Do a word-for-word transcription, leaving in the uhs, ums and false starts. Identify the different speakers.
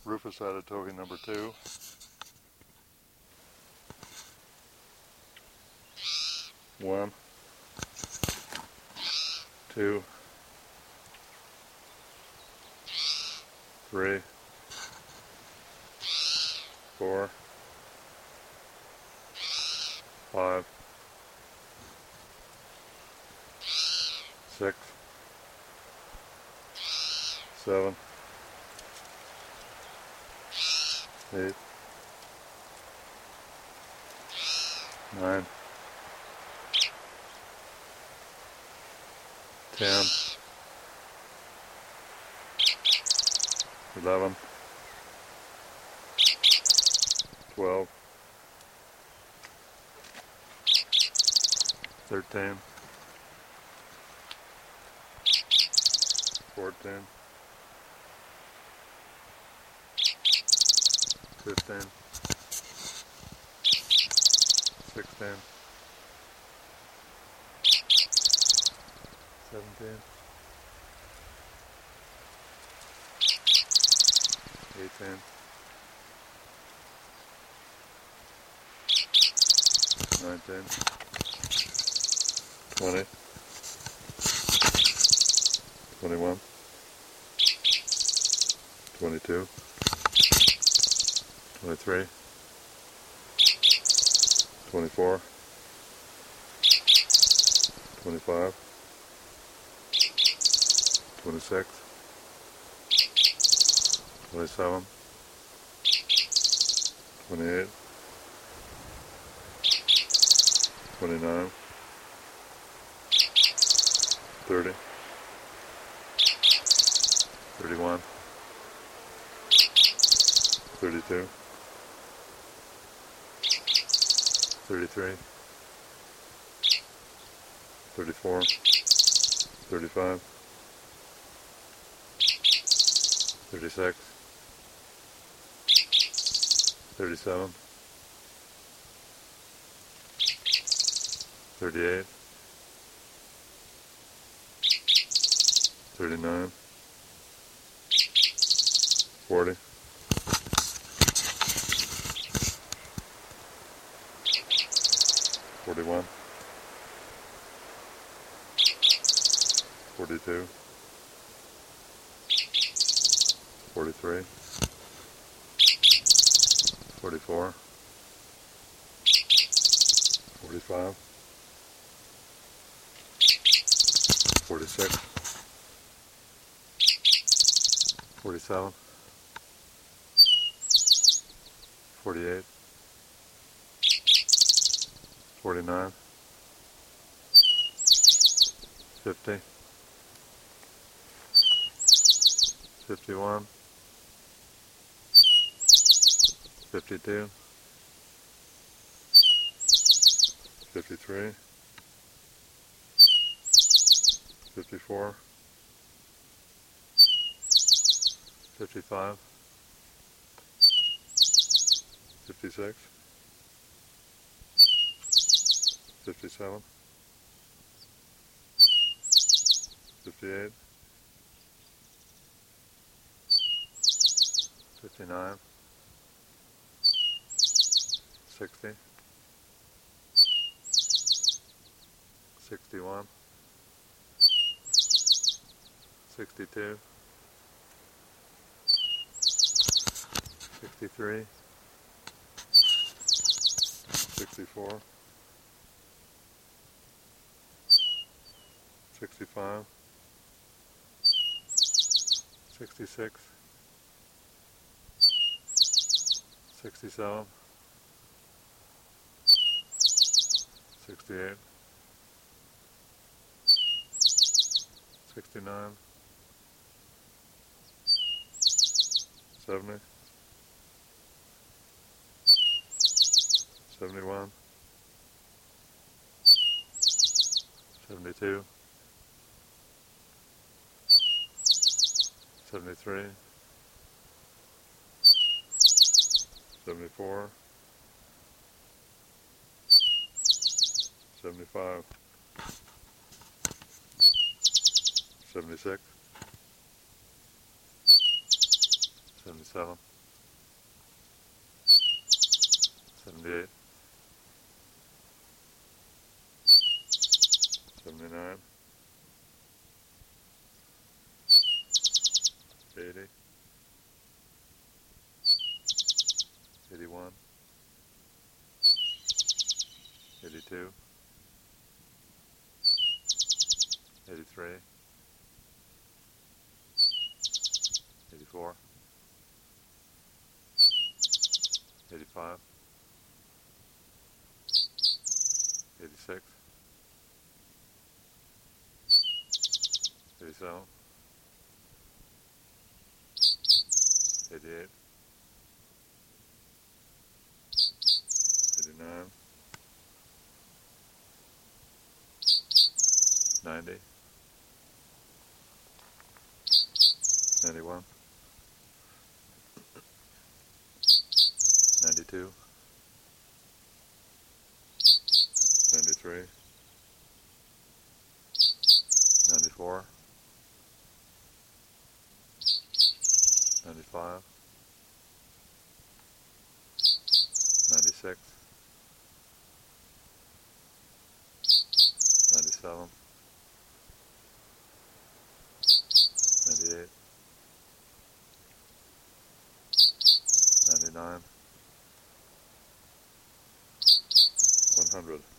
Speaker 1: Rufus Adatohi number two. One, two, three, four, five, six, seven, eight, nine, ten, eleven, twelve, thirteen, fourteen, fifteen, sixteen, seventeen, eighteen, nineteen, twenty, twenty-one, twenty-two, twenty-three, twenty-four, twenty-five, twenty-six, twenty-seven, twenty-eight, twenty-nine, thirty, thirty-one, thirty-two, thirty-three, thirty-four, thirty-five, thirty-six, thirty-seven, thirty-eight, thirty-nine, forty, forty-one, forty-two, forty-three, forty-four, forty-five, forty-six, forty-seven, forty-eight, forty-nine, fifty, fifty-one, fifty-two, fifty-three, fifty-four, fifty-five, fifty-six, fifty-seven, fifty-eight, fifty-nine, sixty, sixty-one, sixty-two, sixty-three, sixty-four, sixty-five, sixty-six, sixty-seven, sixty-eight, sixty-nine, seventy, seventy-one, seventy-two, seventy-three, seventy-four, seventy-five, seventy-six, seventy-seven, seventy-eight, seventy-nine, eighty, eighty-one, eighty-two, eighty-three, eighty-four, eighty-five, eighty-six, eighty-seven, eighty-eight, eighty-nine, ninety, ninety-one, ninety-two, ninety-three, ninety-four, ninety-five, ninety-six, ninety-seven, ninety-eight, ninety-nine, one hundred.